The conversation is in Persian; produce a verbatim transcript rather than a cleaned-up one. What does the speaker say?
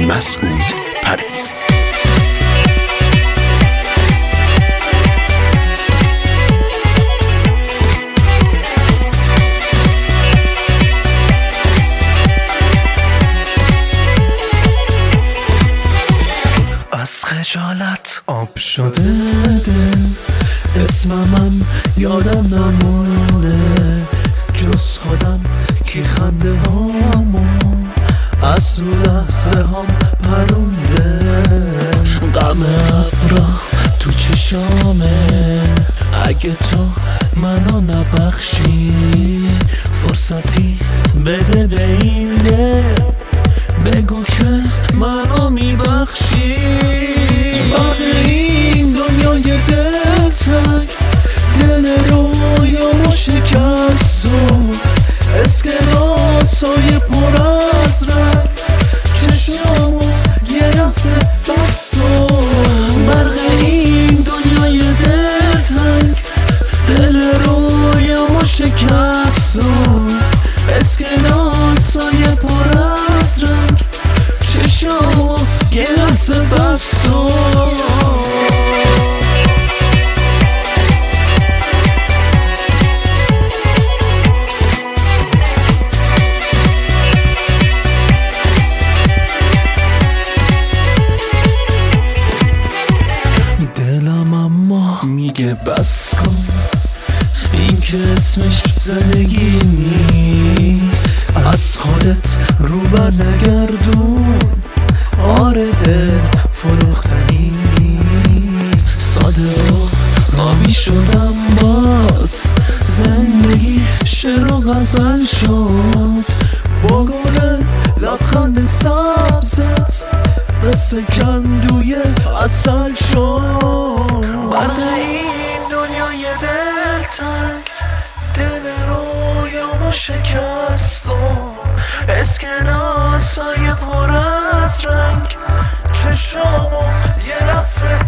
مسعود پرویزی. از خجالت آب شده دل، اسممم یادم نمونه جز خودم کی خنده هامو از تو لحظه هم پرونده. غم ابرا تو چشامه، اگه تو منو نبخشی فرصتی بده به این دل، بگو که منو میبخشی. بعد این دنیای دلتنگ دل رویامو شکست و اسکناسای پر از رنگ چشمامو یه لحظه بس و برق این دنیای دلتنگ دل رویامو شکست و اسکناسای پر از رنگ چشمامو یه لحظه بس و میگه بس کن، این که اسمش زندگی نیست، از خودت رو بر نگردون. آره دل فروختنی نیست، ساده و رامی شدم باز، زندگی شعر و غزل شد با گل لبخند سبزت مثل کندوی عسل شد. برق این دنیای دلتنگ دل رویامو شکست و اسکناسای پر از رنگ چشامو یه لحظه